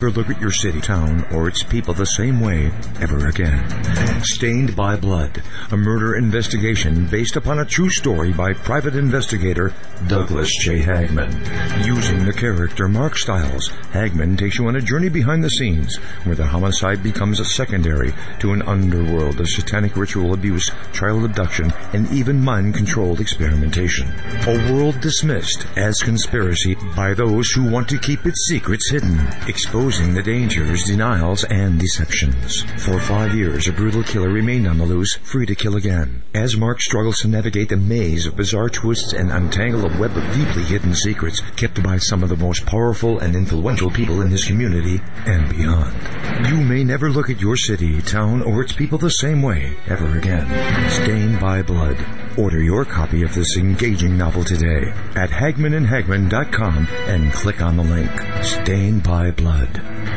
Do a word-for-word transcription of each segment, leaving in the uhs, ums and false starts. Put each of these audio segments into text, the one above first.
Never look at your city, town, or its people the same way ever again. Stained by Blood, a murder investigation based upon a true story by private investigator Douglas J. Hagman. Using the character Mark Stiles, Hagman takes you on a journey behind the scenes where the homicide becomes a secondary to an underworld of satanic ritual abuse, child abduction, and even mind-controlled experimentation. A world dismissed as conspiracy by those who want to keep its secrets hidden, exposing the dangers, denials, and deceptions. For five years, a brutal killer remained on the loose, free to kill again. As Mark struggles to navigate the maze of bizarre twists and untangle a web of deeply hidden secrets kept by some of the most powerful and influential people in his community and beyond. You may never look at your city, town, or its people the same way ever again. Stained by Blood. Order your copy of this engaging novel today at hagman and hagman dot com and click on the link. Stained by Blood.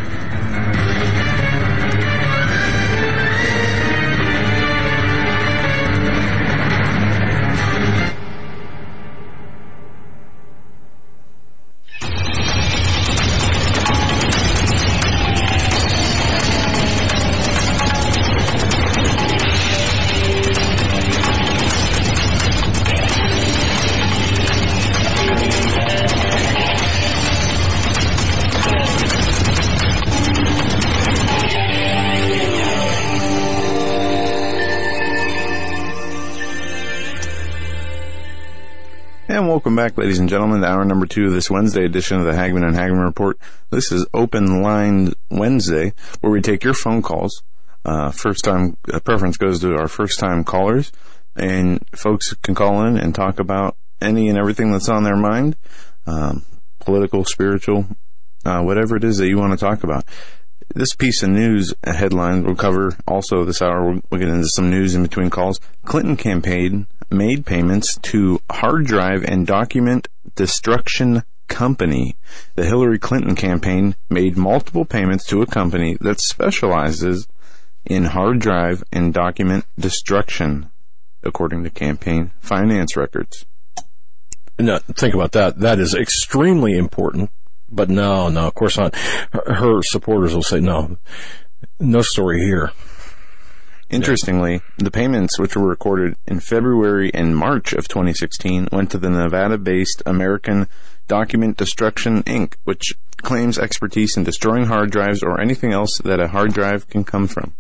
And welcome back, ladies and gentlemen, to hour number two of this Wednesday edition of the Hagman and Hagman Report. This is Open Line Wednesday, where we take your phone calls. Uh, first time, uh, preference goes to our first time callers, and folks can call in and talk about any and everything that's on their mind, um, political, spiritual, uh, whatever it is that you want to talk about. This piece of news headline we'll cover also this hour. We'll, we'll get into some news in between calls. Clinton campaign made payments to hard drive and document destruction company. The Hillary Clinton campaign made multiple payments to a company that specializes in hard drive and document destruction, according to campaign finance records. Now, think about that. That is extremely important. But no, no, of course not. Her, her supporters will say, no, no story here. Interestingly, the payments, which were recorded in February and March of twenty sixteen, went to the Nevada-based American Document Destruction, Incorporated, which claims expertise in destroying hard drives or anything else that a hard drive can come from.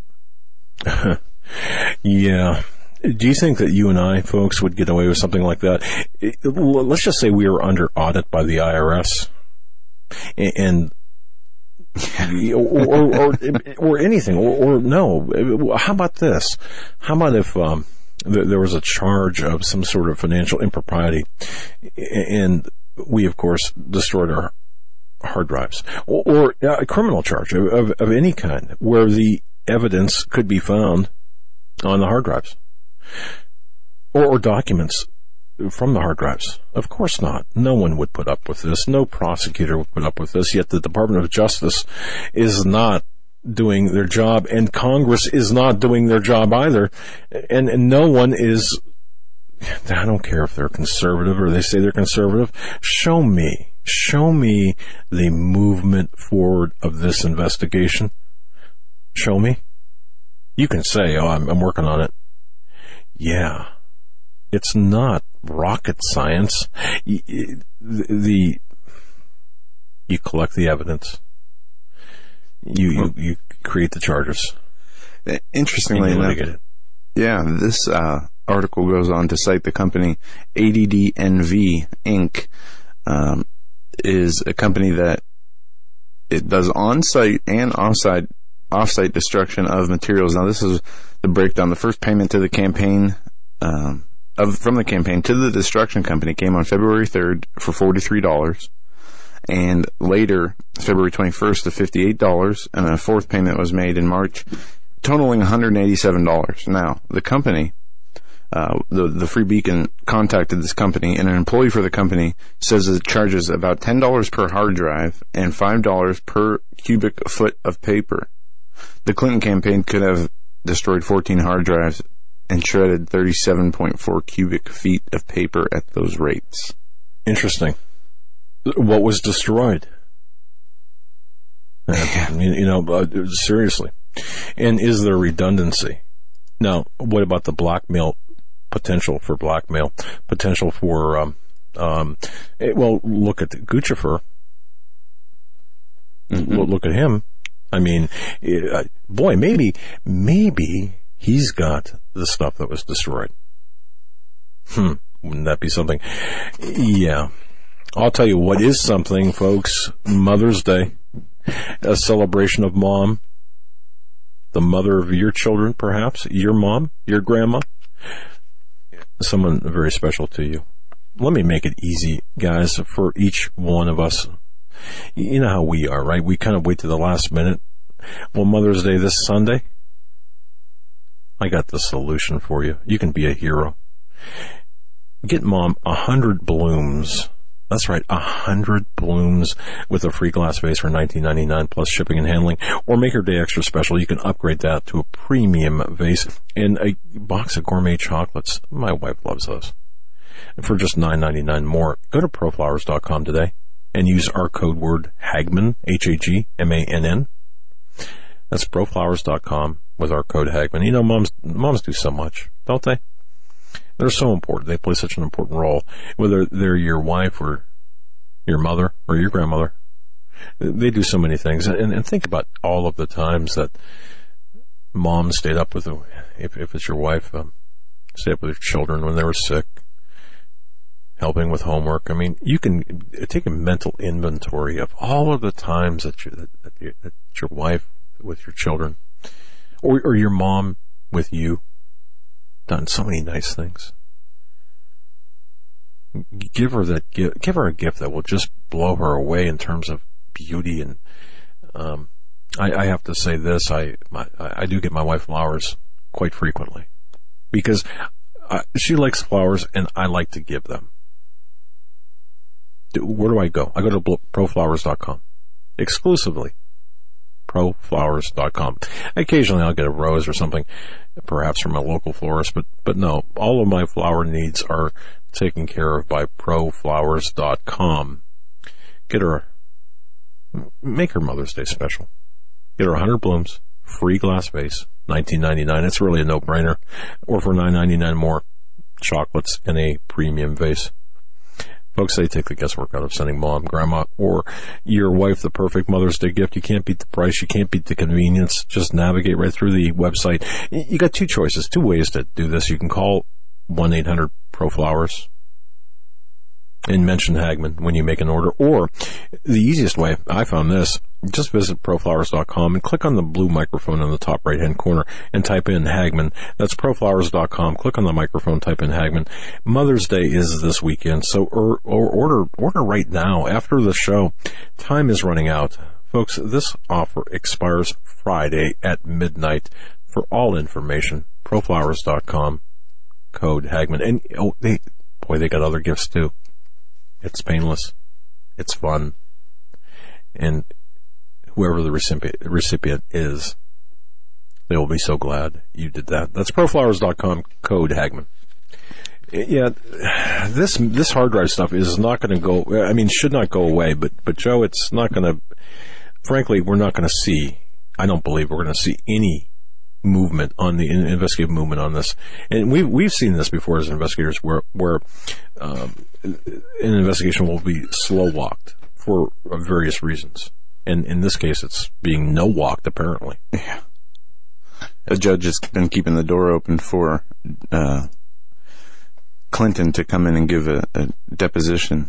Yeah. Do you think that you and I, folks, would get away with something like that? Let's just say we were under audit by the I R S. And or, or, or or anything, or, or no. How about this? How about if um, th- there was a charge of some sort of financial impropriety, and we, of course, destroyed our hard drives, or, or a criminal charge of, of, of any kind, where the evidence could be found on the hard drives, or, or documents from the hard drives? Of course not. No one would put up with this. No prosecutor would put up with this. Yet the Department of Justice is not doing their job, and Congress is not doing their job either. And, and no one is, I don't care if they're conservative or they say they're conservative. Show me, show me the movement forward of this investigation. Show me. You can say, oh, I'm, I'm working on it. Yeah. It's not rocket science. The, the you collect the evidence. You you, you create the charges. Interestingly enough, yeah, this uh, article goes on to cite the company A D D N V Incorporated. Um, is a company that it does on-site and off-site off-site destruction of materials. Now, this is the breakdown. The first payment to the campaign. Um, Of, from the campaign to the destruction company came on February third for forty-three dollars, and later February twenty-first of fifty-eight dollars, and a fourth payment was made in March, totaling one hundred eighty-seven dollars. Now, the company, uh, the, the Free Beacon contacted this company, and an employee for the company says it charges about ten dollars per hard drive and five dollars per cubic foot of paper. The Clinton campaign could have destroyed fourteen hard drives and shredded thirty-seven point four cubic feet of paper at those rates. Interesting. What was destroyed? Yeah. You know, uh, seriously. And is there redundancy? Now, what about the blackmail potential for blackmail? Potential for, um, um, well, look at Guccifer. Mm-hmm. Look at him. I mean, uh, boy, maybe, maybe he's got the stuff that was destroyed. Hmm. Wouldn't that be something? Yeah. I'll tell you what is something, folks. Mother's Day. A celebration of mom. The mother of your children, perhaps. Your mom. Your grandma. Someone very special to you. Let me make it easy, guys, for each one of us. You know how we are, right? We kind of wait to the last minute. Well, Mother's Day this Sunday, I got the solution for you. You can be a hero. Get mom a hundred blooms. That's right, a hundred blooms with a free glass vase for nineteen ninety-nine plus shipping and handling. Or make her day extra special. You can upgrade that to a premium vase and a box of gourmet chocolates. My wife loves those. For just nine ninety-nine more, go to proflowers dot com today and use our code word Hagmann, H A G M A N N. That's proflowers dot com with our code Hagmann. You know, moms moms do so much, don't they? They're so important. They play such an important role. Whether they're your wife or your mother or your grandmother, they do so many things. And, and think about all of the times that mom stayed up with, if, if it's your wife, um, stayed up with your children when they were sick, helping with homework. I mean, you can take a mental inventory of all of the times that, you, that, that, you, that your wife with your children or, or your mom with you done so many nice things. Give her that give, give her a gift that will just blow her away in terms of beauty. And um, I, I have to say this: I my, I do get my wife flowers quite frequently because I, she likes flowers, and I like to give them. Where do I go? I go to proflowers dot com exclusively. proflowers dot com. Occasionally I'll get a rose or something, perhaps from a local florist, but, but no, all of my flower needs are taken care of by proflowers dot com. Get her, make her Mother's Day special. Get her one hundred blooms, free glass vase, nineteen ninety-nine. It's really a no-brainer. Or for nine ninety-nine more, chocolates and a premium vase. Folks, they take the guesswork out of sending mom, grandma, or your wife the perfect Mother's Day gift. You can't beat the price. You can't beat the convenience. Just navigate right through the website. You got two choices, two ways to do this. You can call one eight hundred proflowers and mention Hagmann when you make an order. Or the easiest way, I found this, just visit proflowers dot com and click on the blue microphone in the top right-hand corner and type in Hagmann. That's proflowers dot com. Click on the microphone, type in Hagmann. Mother's Day is this weekend, so or, or order order right now after the show. Time is running out. Folks, this offer expires Friday at midnight. For all information, proflowers dot com, code Hagmann. And oh, they, boy, they got other gifts too. It's painless. It's fun. And whoever the recipient, recipient is, they will be so glad you did that. That's proflowers dot com, code Hagmann. Yeah, this this hard drive stuff is not going to go, I mean, should not go away, but, but Joe, it's not going to, frankly, we're not going to see, I don't believe we're going to see any movement on the investigative movement on this. And we've, we've seen this before as investigators where, where um, an investigation will be slow walked for various reasons. And in this case, it's being no walked, apparently. Yeah. A judge has been keeping the door open for uh, Clinton to come in and give a, a deposition.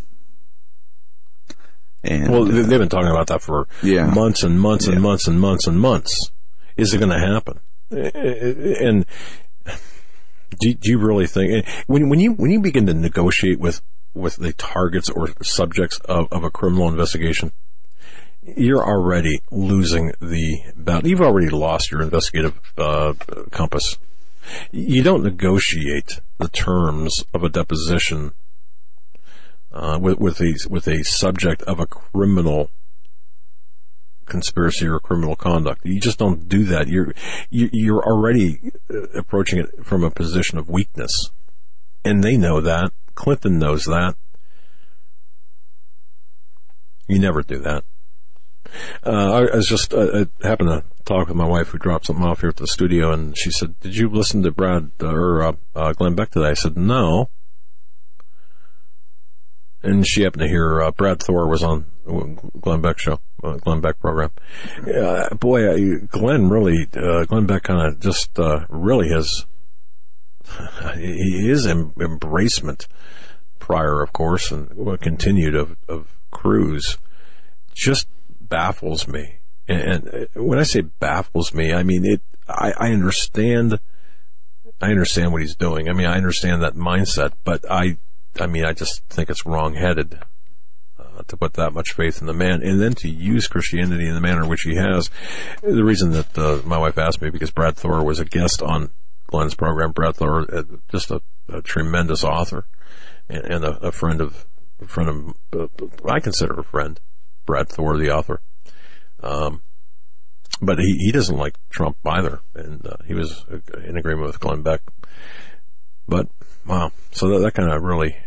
And, well, they've been talking about that for yeah. months and months and yeah. months and months and months. Is it going to happen? And do, do you really think when when you when you begin to negotiate with with the targets or subjects of, of a criminal investigation, you're already losing the battle. You've already lost your investigative uh, compass. You don't negotiate the terms of a deposition uh, with with a with a subject of a criminal conspiracy or criminal conduct. You just don't do that. You're you're already approaching it from a position of weakness, and they know that. Clinton knows that. You never do that. Uh, I, I was just, uh, I happened to talk with my wife who dropped something off here at the studio, and she said, did you listen to Brad, uh, or uh, uh, Glenn Beck today? I said, no. And she happened to hear uh, Brad Thor was on Glenn Beck show, uh, Glenn Beck program. Uh, boy, I, Glenn really, uh, Glenn Beck kind of just uh, really has, his em- embracement prior, of course, and what continued of, of Cruz just baffles me. And, and when I say baffles me, I mean it. I, I understand. I understand what he's doing. I mean, I understand that mindset, but I. I mean, I just think it's wrong-headed uh, to put that much faith in the man, and then to use Christianity in the manner in which he has. The reason that uh, my wife asked me, because Brad Thor was a guest on Glenn's program. Brad Thor, uh, just a, a tremendous author, and, and a, a friend of, a friend of, uh, I consider a friend, Brad Thor, the author. Um, but he, he doesn't like Trump either, and uh, he was in agreement with Glenn Beck. But wow, so that, that kind of really,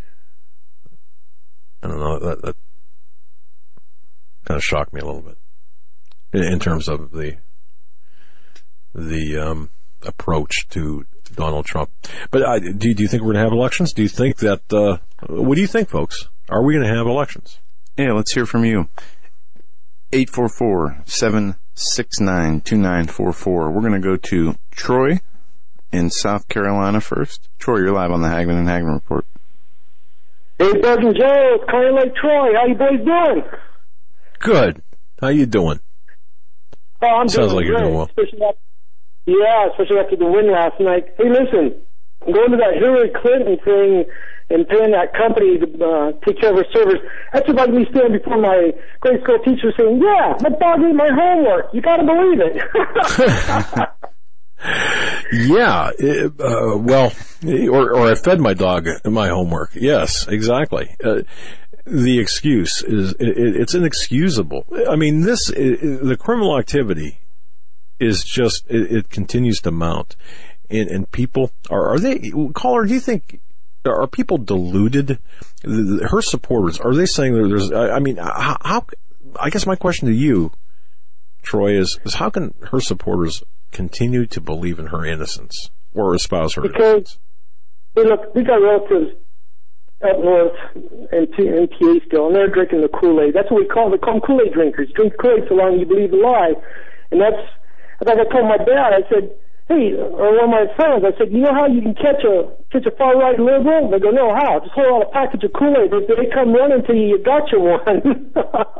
I don't know, that, that kind of shocked me a little bit in, in terms of the the um, approach to Donald Trump. But I, do, do you think we're going to have elections? Do you think that? Uh, what do you think, folks? Are we going to have elections? Yeah, let's hear from you. eight four four, seven six nine, two nine four four. We're going to go to Troy in South Carolina first. Troy, you're live on the Hagman and Hagman Report. Hey, Doug and Joe, it's Carly Lake Troy. How you boys doing? Good. How you doing? Oh, I'm Sounds doing like great. you're doing well. Especially after, yeah, especially after the win last night. Hey, listen, I'm going to that Hillary Clinton thing and paying that company to uh, take care of her servers. That's just like me standing before my grade school teacher saying, yeah, my dog ate my homework. You got to believe it. Yeah, it, uh, well, or, or I fed my dog my homework. Yes, exactly. Uh, the excuse is, it, it's inexcusable. I mean, this, it, the criminal activity is just, it, it continues to mount. And, and people, are, are they, caller, do you think, are people deluded? Her supporters, are they saying that there's, I mean, how, how I guess my question to you, Troy, is, is how can her supporters continue to believe in her innocence or espouse her because, innocence? Hey, look, we got relatives up north in N P A still, and they're drinking the Kool-Aid. That's what we call, they call them Kool-Aid drinkers. Drink Kool-Aid so long you believe the lie. And that's, I think I told my dad, I said, hey, or one of my friends, I said, you know how you can catch a catch a far-right liberal? They go, no, how? Just hold out a package of Kool-Aid. They, they come running to you, you got you one.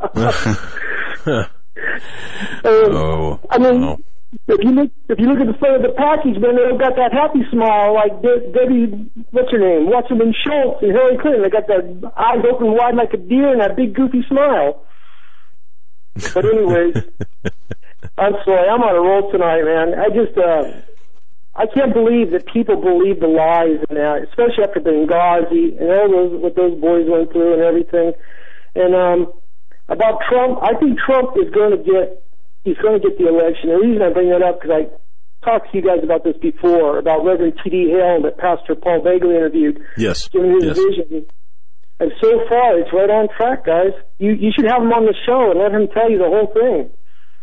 um, oh, I mean, oh. If you look, if you look at the front of the package, man, they've got that happy smile like De- Debbie, what's her name, Wasserman Schultz and Hillary Clinton. They got their eyes open wide like a deer and that big goofy smile. But anyways, I'm sorry, I'm on a roll tonight, man. I just, uh, I can't believe that people believe the lies and that, especially after Benghazi and all those what those boys went through and everything. And um, about Trump, I think Trump is going to get. He's going to get the election. The reason I bring that up, because I talked to you guys about this before, about Reverend T D Hale that Pastor Paul Bagley interviewed. Yes. Giving his yes. vision. And so far, it's right on track, guys. You you should have him on the show and let him tell you the whole thing.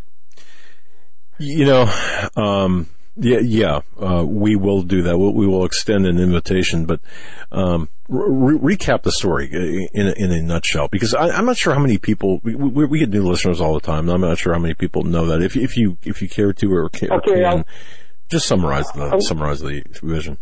You know, um, yeah, yeah, uh, we will do that. We'll, we will extend an invitation, but um, re- recap the story in a, in a nutshell, because I, I'm not sure how many people we, we, we get new listeners all the time. And I'm not sure how many people know that. If if you if you care to or can, okay, or can just summarize the I'll, summarize the vision.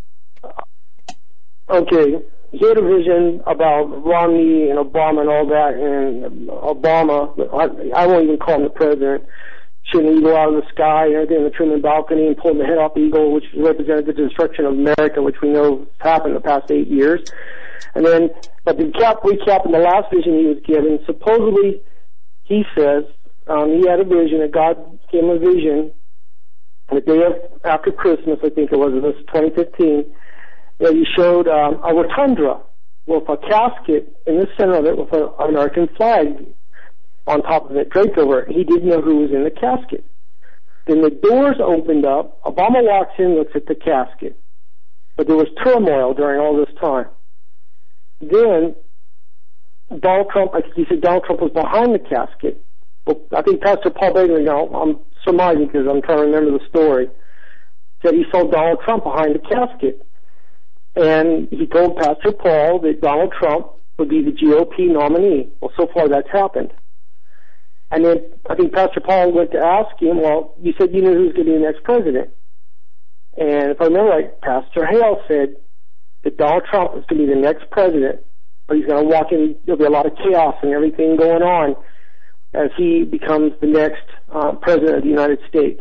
Okay, he had a vision about Romney and Obama and all that, and Obama. I, I won't even call him the president. Shooting an eagle out of the sky and everything on the Truman balcony and pulling the head off the eagle, which represented the destruction of America, which we know has happened in the past eight years. And then, but the recap, recap in the last vision he was given, supposedly, he says, um, he had a vision, that God gave him a vision, the day of, after Christmas, I think it was, it was twenty fifteen, that he showed um, a rotunda with a casket in the center of it with an American flag on top of it, draped over it. He didn't know who was in the casket. Then the doors opened up. Obama walks in, looks at the casket. But there was turmoil during all this time. Then Donald Trump, I think he said Donald Trump was behind the casket. well, I think Pastor Paul Bailey, now I'm surmising because I'm trying to remember the story, said he saw Donald Trump behind the casket. And he told Pastor Paul that Donald Trump would be the G O P nominee. Well, so far that's happened. And then I think Pastor Paul went to ask him, well, you said you knew who was going to be the next president. And if I remember right, Pastor Hale said that Donald Trump is going to be the next president, but he's going to walk in, there'll be a lot of chaos and everything going on as he becomes the next uh, president of the United States.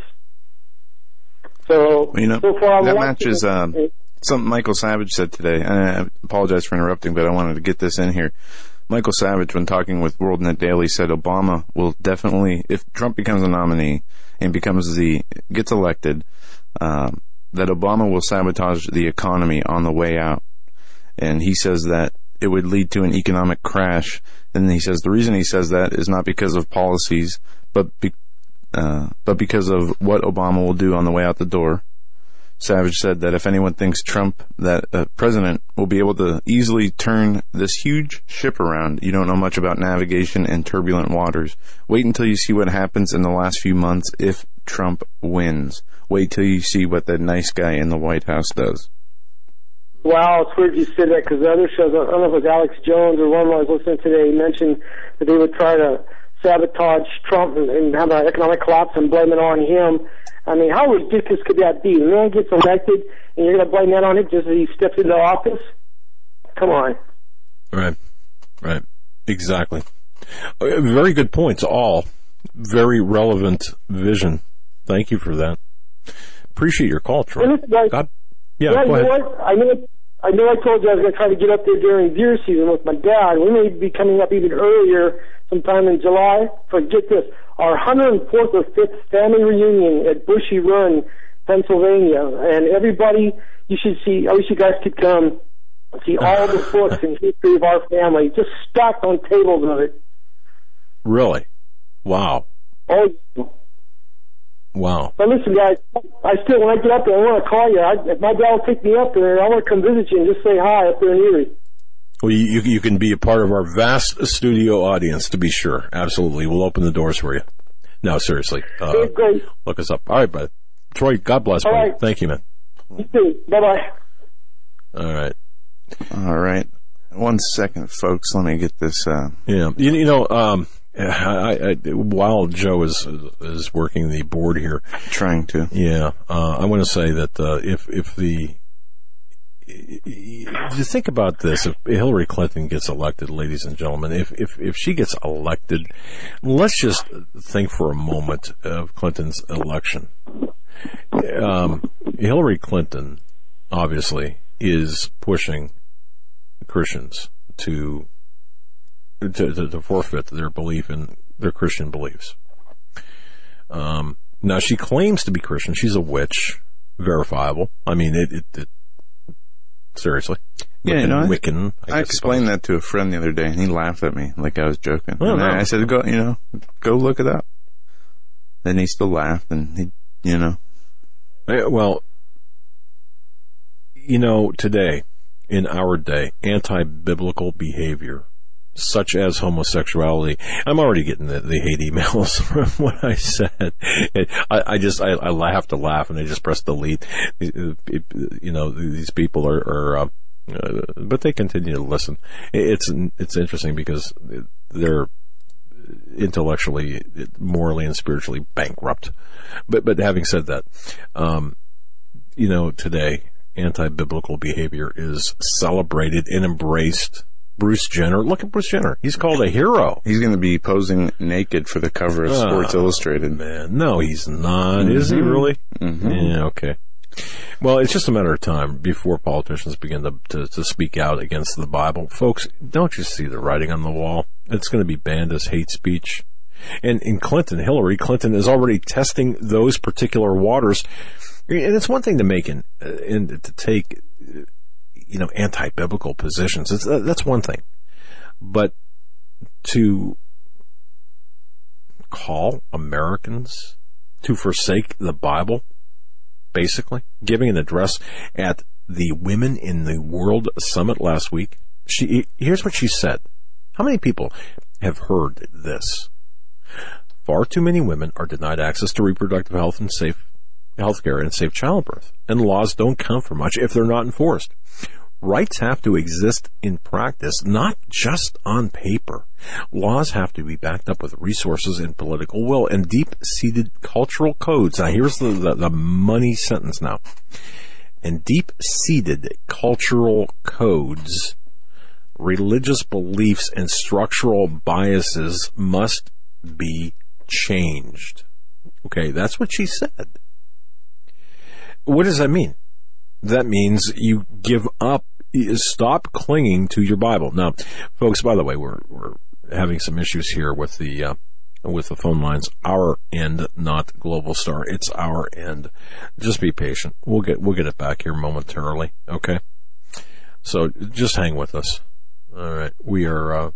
So, well, you know, so far that matches uh, something Michael Savage said today. I apologize for interrupting, but I wanted to get this in here. Michael Savage, when talking with WorldNet Daily, said Obama will definitely, if Trump becomes a nominee and becomes the, gets elected, um, that Obama will sabotage the economy on the way out. And he says that it would lead to an economic crash. And he says the reason he says that is not because of policies, but be, uh, but because of what Obama will do on the way out the door. Savage said that if anyone thinks Trump, that uh, president, will be able to easily turn this huge ship around, you don't know much about navigation and turbulent waters. Wait until you see what happens in the last few months if Trump wins. Wait till you see what that nice guy in the White House does. Wow, it's weird you said that because the other shows, I don't know if it was Alex Jones or one I was listening to today, he mentioned that they would try to sabotage Trump and, and have an economic collapse and blame it on him. I mean, how ridiculous could that be? The man gets elected, and you're going to blame that on him just as he steps into office? Come on. Right, right, exactly. Very good points, all. Very relevant vision. Thank you for that. Appreciate your call, Troy. Guys, God, yeah, yeah, go you ahead. know what? I know, I know I told you I was going to try to get up there during deer season with my dad. We may be coming up even earlier sometime in July. Forget this. Our one hundred fourth or fifth family reunion at Bushy Run, Pennsylvania. And everybody, you should see, I wish you guys could come see all the books and history of our family, just stacked on tables of it. Really? Wow. Oh, wow. but listen, guys, I still, when I get up there, I want to call you. I, if my dad will pick me up there, I want to come visit you and just say hi up there in Erie. Well, you, you can be a part of our vast studio audience, to be sure. Absolutely. We'll open the doors for you. No, seriously. Uh, Okay, great. Look us up. All right, brother. Troy, God bless, All buddy. right. Thank you, man. You too. Bye-bye. All right. All right. One second, folks. Let me get this. Uh... Yeah. You, you know, um, I, I, while Joe is is working the board here, Trying to. yeah, uh, I want to say that uh, if if the you think about this, if Hillary Clinton gets elected, ladies and gentlemen, if if if she gets elected, let's just think for a moment of Clinton's election. Um, Hillary Clinton, obviously, is pushing Christians to. To, to, to forfeit their belief in their Christian beliefs. Um, now she claims to be Christian. She's a witch, verifiable. I mean, it. it, it seriously, Yeah, Wiccan, you know, I, Wiccan. I, I explained that to a friend the other day, and he laughed at me like I was joking. Oh, and no. I, I said, "Go, you know, go look it up." Then he still laughed, and he, you know, Uh, well, you know, today in our day, anti-biblical behavior, such as homosexuality. I'm already getting the, the hate emails from what I said. I, I just, I, I have to laugh and I just press delete. You know, these people are, are uh, uh, but they continue to listen. It's, it's interesting because they're intellectually, morally and spiritually bankrupt. But, but having said that, um, you know, today, anti-biblical behavior is celebrated and embraced. Bruce Jenner. Look at Bruce Jenner. He's called a hero. he's going to be posing naked for the cover of Oh, Sports Illustrated. Man, no, he's not. Mm-hmm. Is he really? Mm-hmm. Yeah, okay. Well, it's just a matter of time before politicians begin to, to, to speak out against the Bible. Folks, don't you see the writing on the wall? It's going to be banned as hate speech. And in Clinton, Hillary Clinton is already testing those particular waters. And it's one thing to make an, uh, and to take, you know, anti-biblical positions. It's, uh, that's one thing. But to call Americans to forsake the Bible, basically, giving an address at the Women in the World Summit last week, she, here's what she said. How many people have heard this? Far too many women are denied access to reproductive health and safe healthcare and safe childbirth, and laws don't count for much if they're not enforced. Rights have to exist in practice, not just on paper. Laws have to be backed up with resources and political will and deep-seated cultural codes. Now, here's the, the, the money sentence now. And deep-seated cultural codes, religious beliefs, and structural biases must be changed. Okay, that's what she said. What does that mean? That means you give up, stop clinging to your Bible. Now, folks, by the way, we're we're having some issues here with the uh, with the phone lines. Our end, not Global Star. It's our end. Just be patient. We'll get we'll get it back here momentarily. Okay. So just hang with us. All right. We are. Uh,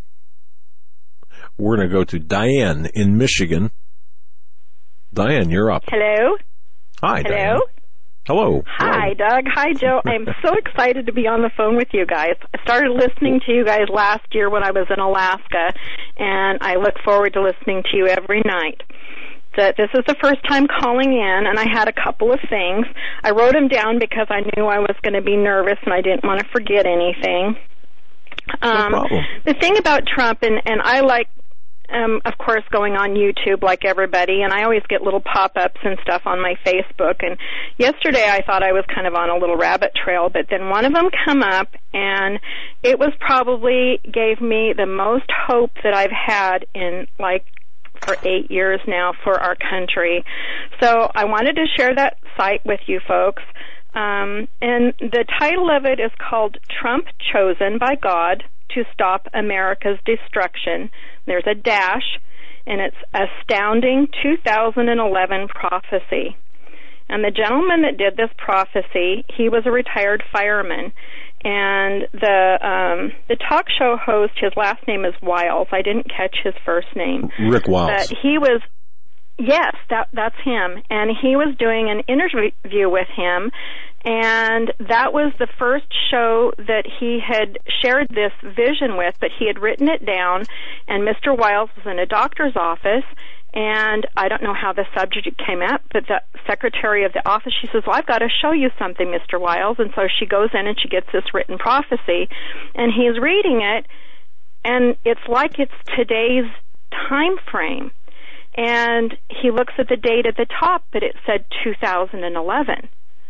we're going to go to Diane in Michigan. Diane, you're up. Hello. Hi. Hello. Diane. Hello. Hi, Doug. Hi, Joe. I'm so excited to be on the phone with you guys. I started listening to you guys last year when I was in Alaska, and I look forward to listening to you every night. That this is the first time calling in, and I had a couple of things. I wrote them down because I knew I was going to be nervous, and I didn't want to forget anything. Um, no problem. The thing about Trump, and, and I like Um, of course, going on YouTube like everybody, and I always get little pop-ups and stuff on my Facebook. And yesterday I thought I was kind of on a little rabbit trail, but then one of them come up, and it was probably gave me the most hope that I've had in, like, for eight years now for our country. So I wanted to share that site with you folks. Um, and the title of it is called Trump Chosen by God to Stop America's Destruction. There's a dash, and it's Astounding two thousand eleven Prophecy. And the gentleman that did this prophecy, he was a retired fireman. And the um, the talk show host, his last name is Wiles. I didn't catch his first name. Rick Wiles. But he was, yes, that that's him. And he was doing an interview with him. And that was the first show that he had shared this vision with, but he had written it down, and Mister Wiles was in a doctor's office, and I don't know how the subject came up, but the secretary of the office, she says, well, I've got to show you something, Mister Wiles, and so she goes in and she gets this written prophecy, and he's reading it, and it's like it's today's time frame, and he looks at the date at the top, but it said two thousand eleven.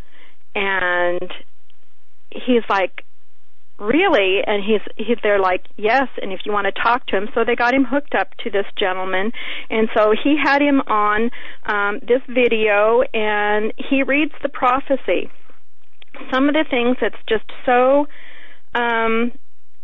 And he's like, really? And he's, he's they're like, yes, and if you want to talk to him. So they got him hooked up to this gentleman. And so he had him on um, this video, and he reads the prophecy. Some of the things that's just so um,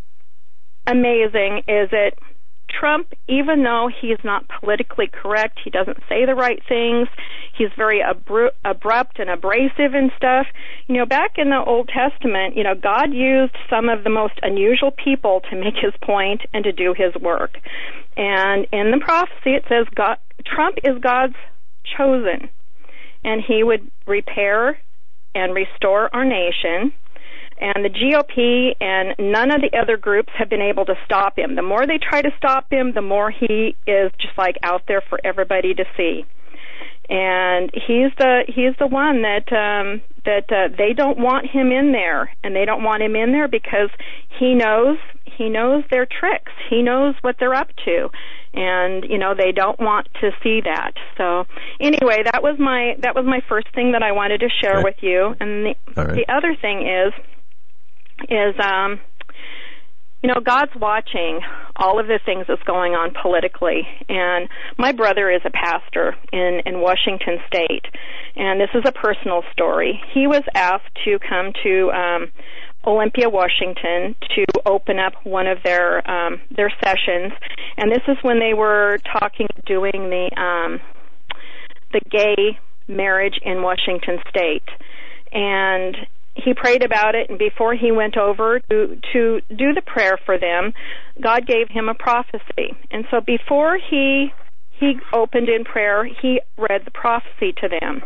amazing is that Trump, even though he's not politically correct, he doesn't say the right things, he's very abru- abrupt and abrasive and stuff. You know, back in the Old Testament, you know, God used some of the most unusual people to make his point and to do his work. And in the prophecy it says God, Trump is God's chosen, and he would repair and restore our nation. And the G O P and none of the other groups have been able to stop him. The more they try to stop him, the more he is just like out there for everybody to see. And he's the he's the one that um, that uh, they don't want him in there, and they don't want him in there because he knows he knows their tricks. He knows what they're up to, and you know they don't want to see that. So anyway, that was my that was my first thing that I wanted to share okay. with you. And the right. the other thing is. is, um, you know, God's watching all of the things that's going on politically. And my brother is a pastor in, in Washington State, and this is a personal story. He was asked to come to um, Olympia, Washington, to open up one of their um, their sessions, and this is when they were talking, doing the um, the gay marriage in Washington State, and he prayed about it, and before he went over to, to do the prayer for them, God gave him a prophecy. And so before he he opened in prayer, he read the prophecy to them.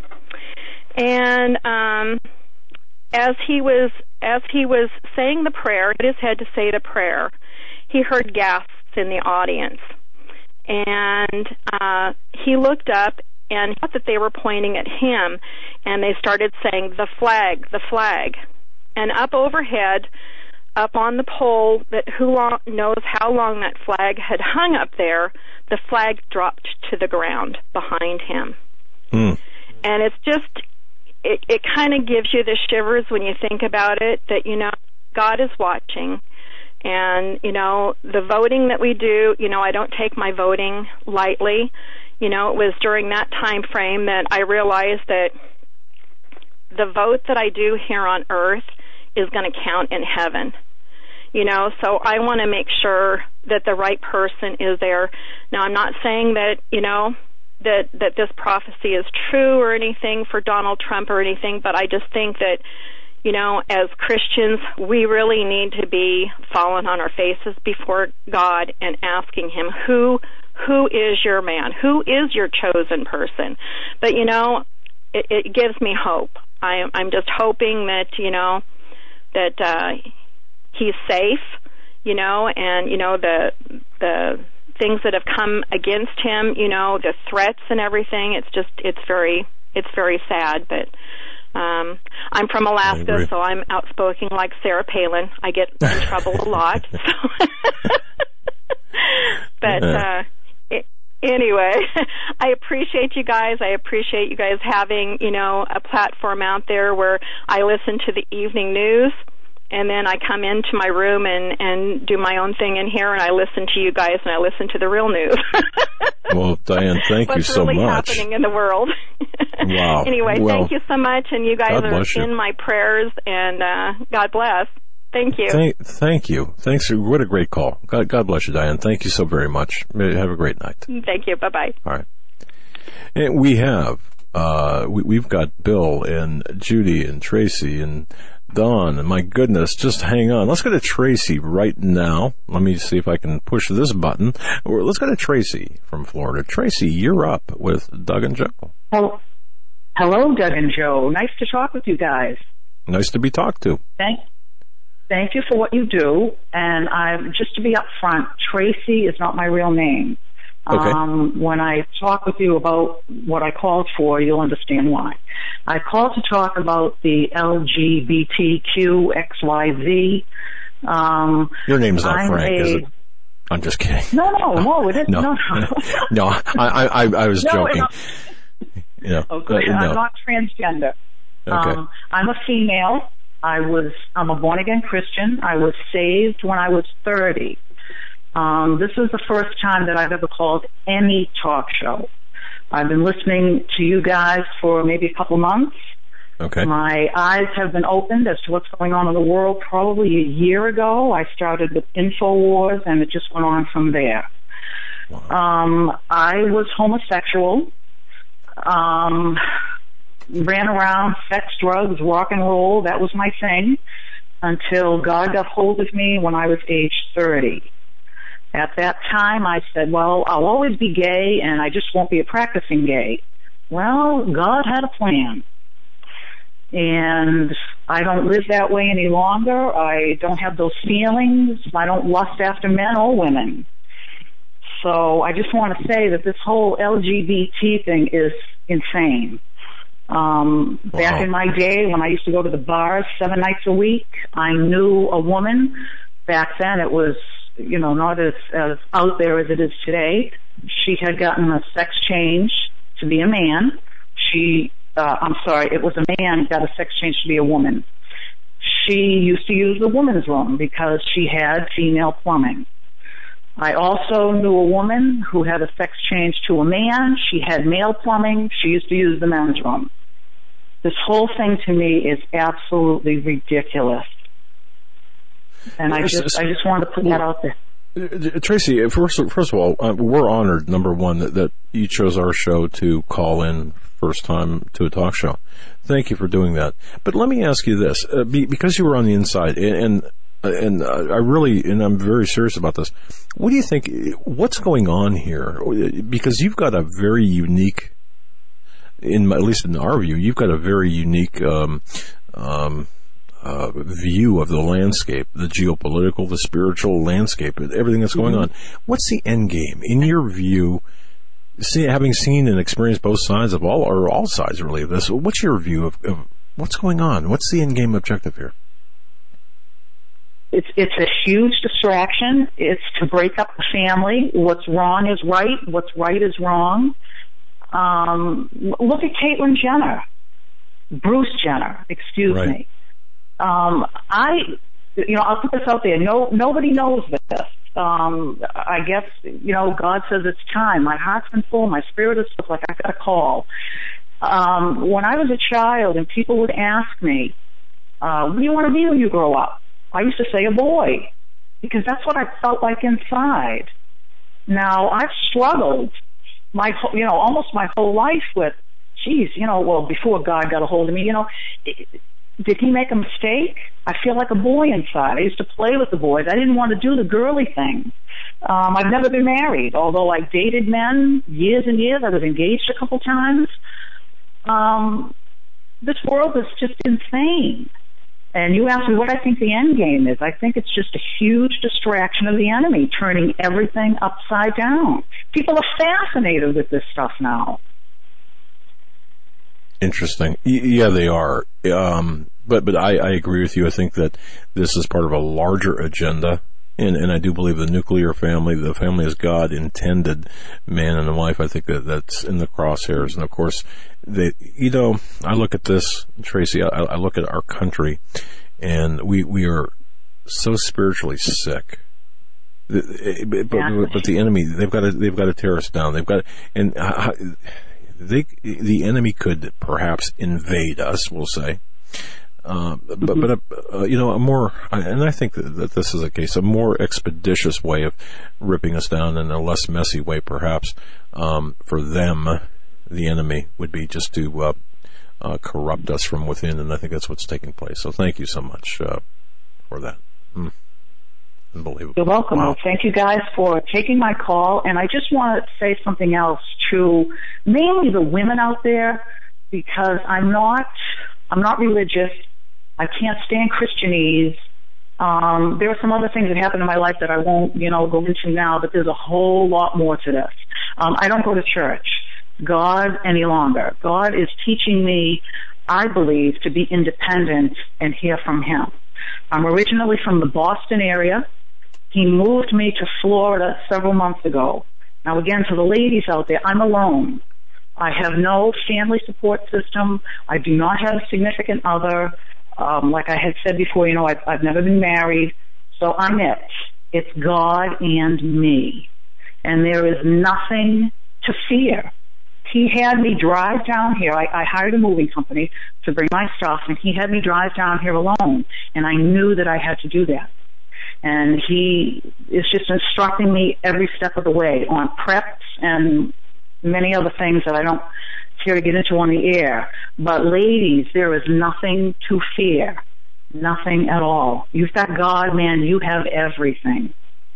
And um, as he was as he was saying the prayer, he hit his head to say the prayer, he heard gasps in the audience. and uh, he looked up and thought that they were pointing at him, and they started saying, "The flag, the flag." And up overhead, up on the pole, that who long, knows how long that flag had hung up there, the flag dropped to the ground behind him. Mm. And it's just, it, it kind of gives you the shivers when you think about it, that, you know, God is watching. And, you know, the voting that we do, you know, I don't take my voting lightly. You know, it was during that time frame that I realized that the vote that I do here on earth is going to count in heaven. You know, so I want to make sure that the right person is there. Now, I'm not saying that, you know, that, that this prophecy is true or anything for Donald Trump or anything, but I just think that, you know, as Christians, we really need to be falling on our faces before God and asking Him, who who is your man? Who is your chosen person? But, you know, it, it gives me hope. I, I'm just hoping that, you know, that uh, he's safe, you know, and, you know, the the things that have come against him, you know, the threats and everything, it's just, it's very, it's very sad, but Um, I'm from Alaska, so I'm outspoken like Sarah Palin. I get in trouble a lot. So. But uh, it, anyway, I appreciate you guys. I appreciate you guys having, you know, a platform out there where I listen to the evening news, and then I come into my room and, and do my own thing in here, and I listen to you guys, and I listen to the real news. Well, Diane, thank you so really much. What's really happening in the world. Wow. Anyway, well, thank you so much, and you guys God are in you. my prayers, and uh, God bless. Thank you. Thank, thank you. Thanks. What a great call. God, God bless you, Diane. Thank you so very much. Have a great night. Thank you. Bye-bye. All right. And we have, uh, we, we've got Bill and Judy and Tracy and Don, and my goodness, just hang on. Let's go to Tracy right now. Let me see if I can push this button. Or let's go to Tracy from Florida. Tracy, you're up with Doug and Joe. Hello, Hello, Doug and Joe. Nice to talk with you guys. Nice to be talked to. Thank, thank you for what you do. And I'm just to be upfront, Tracy is not my real name. Okay. Um, when I talk with you about what I called for, you'll understand why. I called to talk about the L G B T Q X Y Z. Um, Your name's not I'm Frank, a, is it? I'm just kidding. No, no, no, it isn't. No, no, no. no I, I, I was no, joking. You know, okay, uh, no. I'm not transgender. Okay. Um, I'm a female. I was, I'm a born again Christian. I was saved when I was thirty. Um, this is the first time that I've ever called any talk show. I've been listening to you guys for maybe a couple months. Okay. My eyes have been opened as to what's going on in the world. Probably a year ago, I started with InfoWars, and it just went on from there. Wow. Um, I was homosexual. Um, ran around, sex, drugs, rock and roll. That was my thing until God got hold of me when I was age thirty. At that time, I said, well, I'll always be gay, and I just won't be a practicing gay. Well, God had a plan. And I don't live that way any longer. I don't have those feelings. I don't lust after men or women. So I just want to say that this whole L G B T thing is insane. Um, wow. Back in my day, when I used to go to the bars seven nights a week, I knew a woman. Back then, it was, you know, not as, as out there as it is today. She had gotten a sex change to be a man. She, uh, I'm sorry, it was a man got a sex change to be a woman. She used to use the woman's room because she had female plumbing. I also knew a woman who had a sex change to a man. She had male plumbing. She used to use the men's room. This whole thing to me is absolutely ridiculous. And I just, I just wanted to put that out there. Uh, Tracy, first, first of all, uh, we're honored, number one, that, that you chose our show to call in first time to a talk show. Thank you for doing that. But let me ask you this, uh, be, because you were on the inside, and and, and uh, I really, and I'm very serious about this, what do you think, what's going on here? Because you've got a very unique, in at least in our view, you've got a very unique um, um, uh, view of the landscape, the geopolitical, the spiritual landscape, everything that's going mm-hmm. on. What's the end game in your view? See, having seen and experienced both sides of all, or all sides really of this, what's your view of, of what's going on? What's the end game objective here? It's it's a huge distraction. It's to break up the family. What's wrong is right. What's right is wrong. Um, look at Caitlyn Jenner, Bruce Jenner, excuse right. me. Um, I, you know, I'll put this out there. No, nobody knows this. Um, I guess, you know, God says it's time. My heart's been full. My spirit is full. Like I got a call. Um, when I was a child, and people would ask me, uh, "What do you want to be when you grow up?" I used to say a boy, because that's what I felt like inside. Now, I've struggled my, you know, almost my whole life with, geez, you know, well, before God got a hold of me, you know, did he make a mistake? I feel like a boy inside. I used to play with the boys. I didn't want to do the girly thing. Um, I've never been married, although I dated men years and years. I was engaged a couple times. Um, this world is just insane. And you asked me what I think the end game is. I think it's just a huge distraction of the enemy, turning everything upside down. People are fascinated with this stuff now. Interesting. Yeah, they are. Um, but but I, I agree with you. I think that this is part of a larger agenda. And, and I do believe the nuclear family, the family as God intended, man and wife, I think that that's in the crosshairs. And of course, they, you know, I look at this, Tracy, I, I look at our country, and we, we are so spiritually sick. But, but, but the enemy, they've got to, they've got to tear us down. They've got to, and they, the enemy could perhaps invade us, we'll say. Uh, but, but uh, you know, a more, and I think that, that this is a case, a more expeditious way of ripping us down, and a less messy way, perhaps, um, for them, the enemy, would be just to uh, uh, corrupt us from within, and I think that's what's taking place. So thank you so much uh, for that. Mm. Unbelievable. You're welcome. Wow. Well, thank you guys for taking my call, and I just want to say something else to mainly the women out there, because I'm not, I'm not religious. I can't stand Christianese. Um, there are some other things that happened in my life that I won't, you know, go into now, but there's a whole lot more to this. Um, I don't go to church, God, any longer. God is teaching me, I believe, to be independent and hear from Him. I'm originally from the Boston area. He moved me to Florida several months ago. Now, again, to the ladies out there, I'm alone. I have no family support system. I do not have a significant other. Um, like I had said before, you know, I've, I've never been married, so I'm it. It's God and me. And there is nothing to fear. He had me drive down here. I, I hired a moving company to bring my stuff, and he had me drive down here alone, and I knew that I had to do that. And he is just instructing me every step of the way on preps and many other things that I don't care to get into on the air. But ladies, there is nothing to fear. Nothing at all. You've got God, man. You have everything.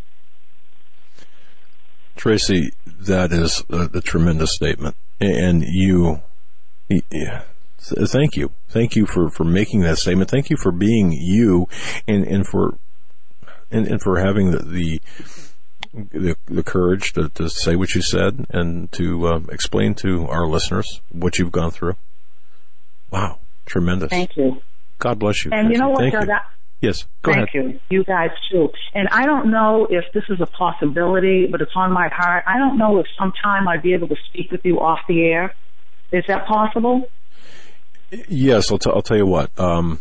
Tracy, that is a, a tremendous statement. And you, yeah, thank you. Thank you for, for making that statement. Thank you for being you, and, and for and, and for having the, the The, the courage to, to say what you said, and to uh, explain to our listeners what you've gone through. Wow, tremendous. Thank you. God bless you. And you know what, Thank Doug? you. Yes, go Thank ahead. you. You guys too. And I don't know if this is a possibility, but it's on my heart. I don't know if sometime I'd be able to speak with you off the air. Is that possible? Yes, I'll, t- I'll tell you what. Um,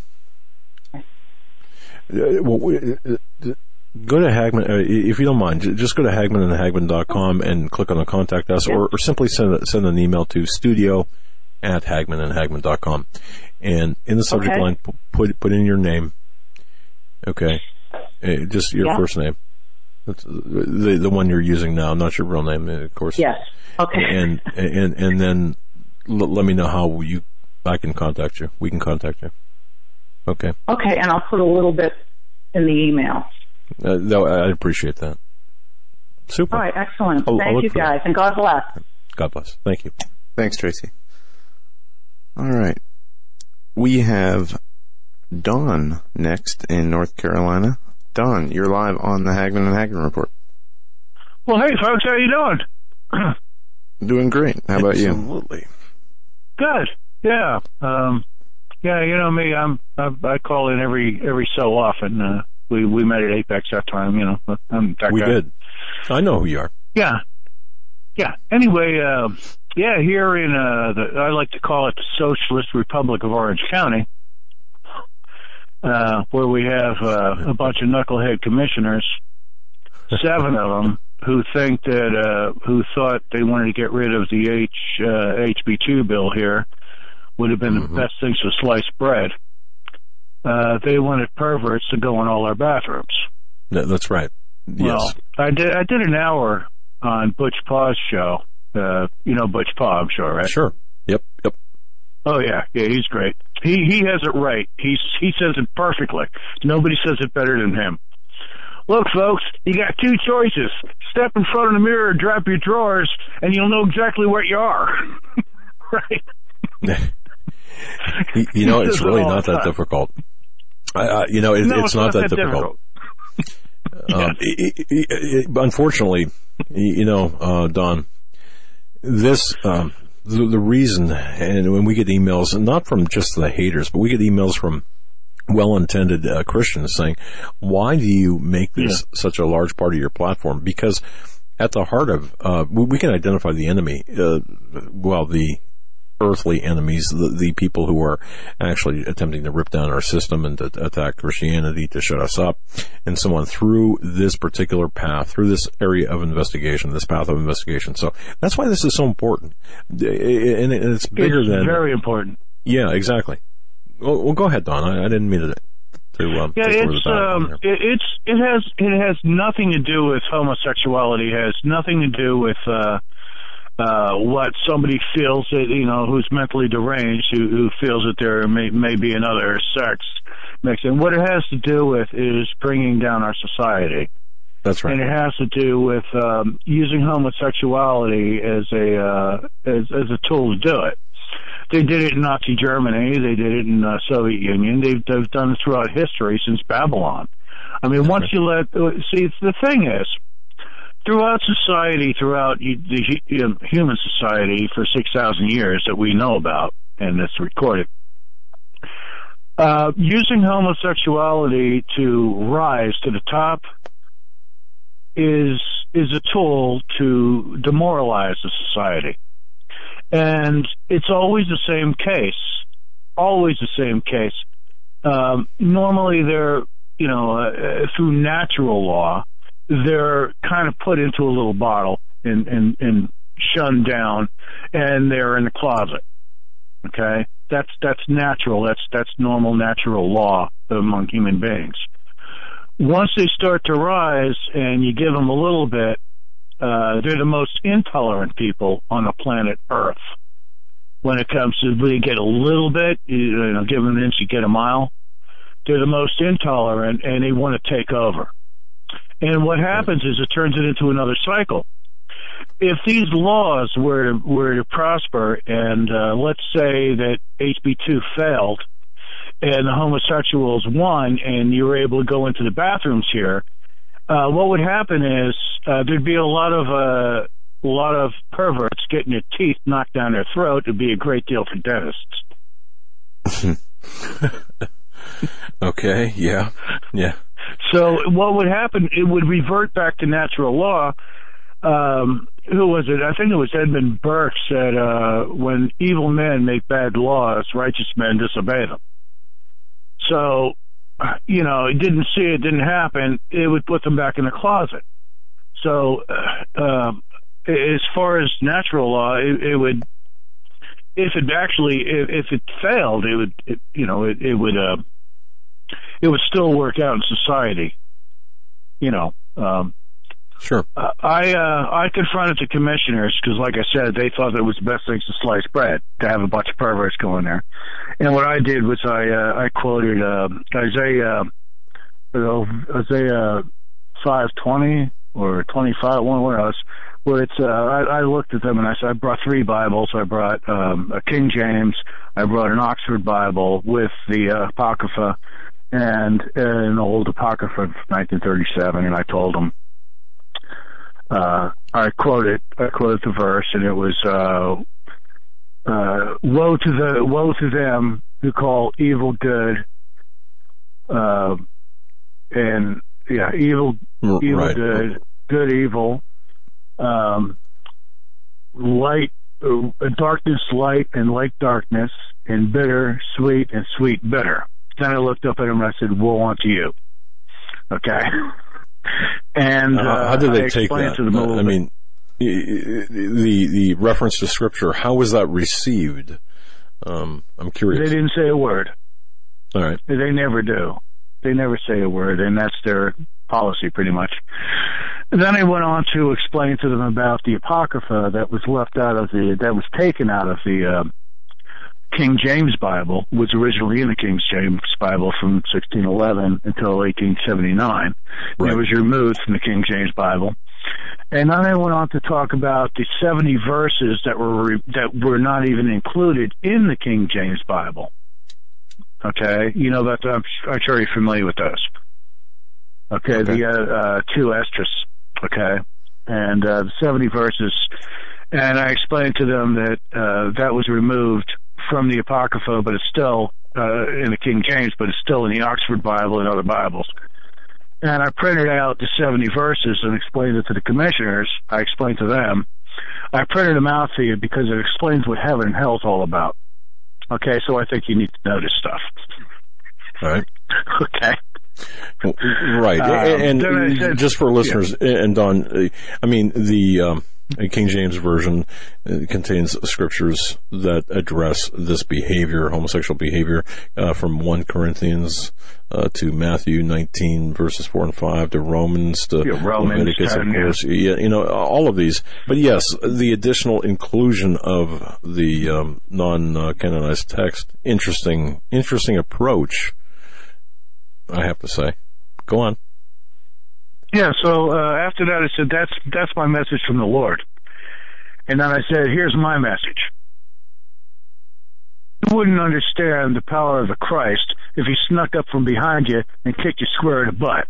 well, go to Hagmann, uh, if you don't mind, just go to Hagmann and Hagmann dot com and click on the Contact Us, yeah. or, or simply send send an email to studio at Hagmann and Hagmann dot com. And in the subject okay. line, put put in your name, okay, uh, just your yeah. first name, That's the the one you're using now, not your real name, of course. Yes. Okay. And and and then l- let me know how you I can contact you. We can contact you. Okay. Okay, and I'll put a little bit in the email. Uh, no, I appreciate that. Super. All right, excellent. I'll, Thank I'll you, guys, and God bless. God bless. Thank you. Thanks, Tracy. All right. We have Dawn next in North Carolina. Dawn, you're live on the Hagman and Hagman Report. Well, hey, folks, how you doing? Doing great. How about you? Absolutely. Good. Yeah. Um, yeah, you know me, I'm, I, I call in every every so often. Uh, we, we met at Apex that time, you know. I'm that we guy. did. I know who you are. Yeah. Yeah. Anyway, uh, yeah, here in, uh, the, I like to call it the Socialist Republic of Orange County, uh, where we have uh, a bunch of knucklehead commissioners, seven of them, who think that, uh, who thought they wanted to get rid of the H, uh, H B two bill here would have been mm-hmm. the best things for sliced bread. Uh, they wanted perverts to go in all our bathrooms. No, that's right. Well, yes. I did, I did an hour on Butch Paw's show. Uh, you know Butch Paw, I'm sure, right? Sure. Yep, yep. Oh, yeah. Yeah, he's great. He, he has it right. He's, he says it perfectly. Nobody says it better than him. Look, folks, you got two choices. Step in front of the mirror, drop your drawers, and you'll know exactly where you are. Right? you, you know, it's really not that difficult. I, I, you know, it, no, it's, it's not, not that, that difficult. difficult. um, yeah. it, it, it, unfortunately, you know, uh, Don, this, um, the, the reason, and when we get emails, not from just the haters, but we get emails from well-intended uh, Christians saying, why do you make this yeah. such a large part of your platform? Because at the heart of, uh, we, we can identify the enemy, uh, well, the earthly enemies, the, the people who are actually attempting to rip down our system and to attack Christianity, to shut us up, and so on, through this particular path, through this area of investigation, this path of investigation. So that's why this is so important. And it's bigger it's than... It's very important. Yeah, exactly. Well, well, go ahead, Don. I, I didn't mean to. to um, yeah, it's um, it, it's it has it has nothing to do with homosexuality. It has nothing to do with uh, uh, what somebody feels that you know who's mentally deranged, who, who feels that there may may be another sex mix. And what it has to do with is bringing down our society. That's right. And it has to do with um, using homosexuality as a uh, as as a tool to do it. They did it in Nazi Germany. They did it in the Soviet Union. They've, they've done it throughout history since Babylon. I mean, once you let... See, the thing is, throughout society, throughout the human society for six thousand years that we know about, and that's recorded, uh, using homosexuality to rise to the top is is a tool to demoralize the society. And it's always the same case, always the same case. Um, normally they're, you know, uh, through natural law, they're kind of put into a little bottle and, and, and shunned down, and they're in the closet. Okay? That's, that's natural. That's, that's normal natural law among human beings. Once they start to rise and you give them a little bit, Uh, they're the most intolerant people on the planet Earth. When it comes to, when you get a little bit, you know, give them an inch, you get a mile. They're the most intolerant, and they want to take over. And what happens is it turns it into another cycle. If these laws were to, were to prosper, and uh, let's say that H B two failed, and the homosexuals won, and you were able to go into the bathrooms here, Uh, what would happen is uh, there'd be a lot of uh, a lot of perverts getting their teeth knocked down their throat. It'd be a great deal for dentists. Okay, yeah, yeah. So what would happen? It would revert back to natural law. Um, who was it? I think it was Edmund Burke said, uh, "When evil men make bad laws, righteous men disobey them." So, you know, it didn't see it, didn't happen, it would put them back in the closet. So, uh, um, as far as natural law, it, it would, if it actually, if, if it failed, it would, it, you know, it, it would, uh, it would still work out in society. You know, um, Sure. Uh, I uh, I confronted the commissioners because, like I said, they thought that it was the best things to slice bread, to have a bunch of perverts go in there. And what I did was I uh, I quoted uh, Isaiah uh, Isaiah five twenty or twenty five one where I was where it's, uh, I, I looked at them and I said, I brought three Bibles. I brought um, a King James, I brought an Oxford Bible with the uh, Apocrypha, and an old Apocrypha from nineteen thirty-seven, and I told them, uh, I quoted, I quoted the verse, and it was, uh, uh, woe to the, woe to them who call evil good, uh, and, yeah, evil, evil right. good, good evil, um, light, uh, darkness light, and light darkness, and bitter sweet, and sweet bitter. Then I looked up at him and I said, woe unto you. Okay? And uh, how did they I take that? To them I mean, the the reference to Scripture, how was that received? Um, I'm curious. They didn't say a word. All right. They never do. They never say a word, and that's their policy pretty much. And then I went on to explain to them about the Apocrypha that was left out of the, that was taken out of the uh, King James Bible, was originally in the King James Bible from sixteen eleven until eighteen seventy-nine. Right. It was removed from the King James Bible. And then I went on to talk about the seventy verses that were re- that were not even included in the King James Bible. Okay, you know that I'm, I'm sure you're familiar with those. Okay, okay. the uh, uh, two Esdras. Okay, and uh, the seventy verses, and I explained to them that uh, that was removed from the Apocrypha, but it's still uh, in the King James, but it's still in the Oxford Bible and other Bibles. And I printed out the seventy verses and explained it to the commissioners. I explained to them. I printed them out for you because it explains what heaven and hell is all about. Okay, so I think you need to know this stuff. All right. Okay. Right. Um, and and said, just for listeners, yeah. and Don, I mean, the um, King James Version contains scriptures that address this behavior, homosexual behavior, uh, from First Corinthians uh, to Matthew nineteen, verses four and five, to Romans, to yeah, Romans, Leviticus, ten, of course. Yeah. yeah, you know, all of these. But yes, the additional inclusion of the um, non-canonized text, interesting, interesting approach, I have to say. Go on. Yeah, so uh, after that I said, that's that's my message from the Lord. And then I said, here's my message. You wouldn't understand the power of the Christ if he snuck up from behind you and kicked you square in the butt.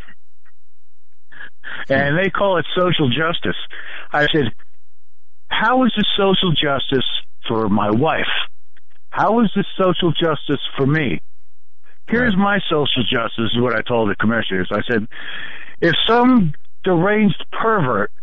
And they call it social justice. I said, how is this social justice for my wife? How is this social justice for me? Here's my social justice, is what I told the commissioners. I said, if some deranged pervert,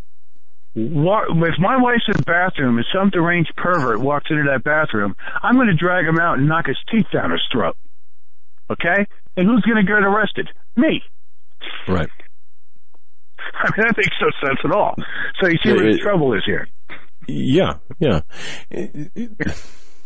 if my wife's in the bathroom and some deranged pervert walks into that bathroom, I'm going to drag him out and knock his teeth down his throat. Okay? And who's going to get arrested? Me. Right. I mean, that makes no sense at all. So you see it, where the it, trouble is here. Yeah, yeah. It, it,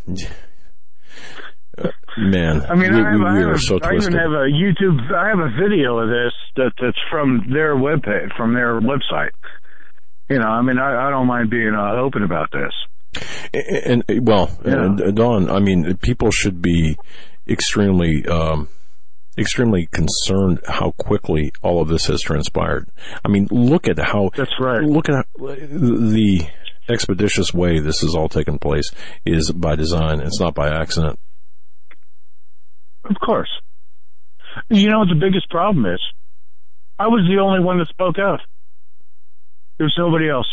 Uh, man, I mean, we, I, have, we, we I, have, are so I twisted. even have a YouTube. I have a video of this that that's from their webpage, from their website. You know, I mean, I, I don't mind being uh, open about this. And, and well, yeah. and, Don, I mean, people should be extremely, um, extremely concerned how quickly all of this has transpired. I mean, look at how. That's right. Look at how, the expeditious way this has all taken place is by design. It's not by accident. Of course. You know what the biggest problem is? I was the only one that spoke out. There's nobody else.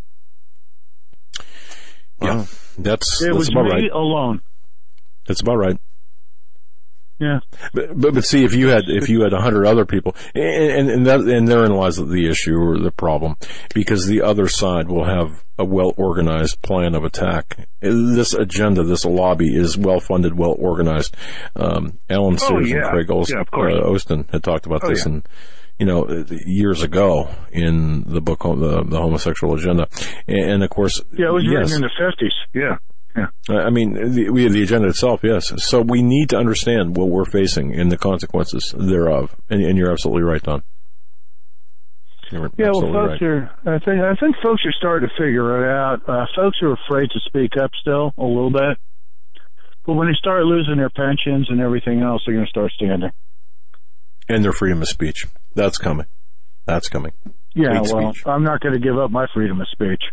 Yeah, wow. that's, it that's was about me right. alone. That's about right. Yeah. But, but but see, if you had if you had a hundred other people, and and that, and therein lies the issue or the problem, because the other side will have a well organized plan of attack. This agenda, this lobby, is well funded, well organized. Um, Alan Sears oh, yeah. and Craig Olson, yeah, of course. uh, Ostin had talked about oh, this, yeah. and you know, years ago in the book, the the homosexual agenda, and, and of course, yeah, it was yes, written in the fifties. Yeah. Yeah. I mean, the, we have the agenda itself, yes. So we need to understand what we're facing and the consequences thereof. And, and you're absolutely right, Don. You're yeah, well, folks right. are. I think I think folks are starting to figure it out. Uh, folks are afraid to speak up still a little bit, but when they start losing their pensions and everything else, they're going to start standing. And their freedom of speech. That's coming. That's coming. Yeah, Hate well, speech. I'm not going to give up my freedom of speech.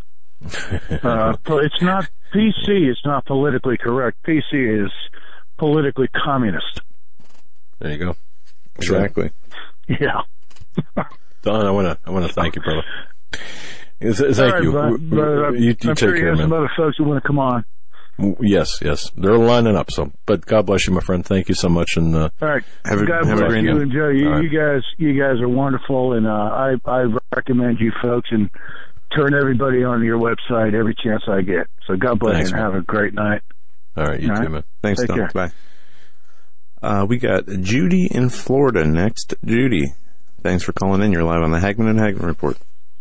uh, but it's not, P C is not politically correct. P C is politically communist. There you go. Exactly. Yeah. Don, I want to I want to thank you, brother. Thank right, you. But, but, uh, you, you I'm take sure you care, have man. some other folks who want to come on. Yes, yes, they're lining up. So, but God bless you, my friend. Thank you so much, and uh, All right. Have a- God have a bless great you night. and Joe. You, All right. you guys, you guys are wonderful, and uh, I I recommend you folks and turn everybody on to your website every chance I get. So God bless Thanks, you and man. have a great night. all right, you All too, right. man. Thanks, Take Don. care. Bye. Uh, we got Judy in Florida next. Judy, thanks for calling in. You're live on the Hagman and Hagman Report.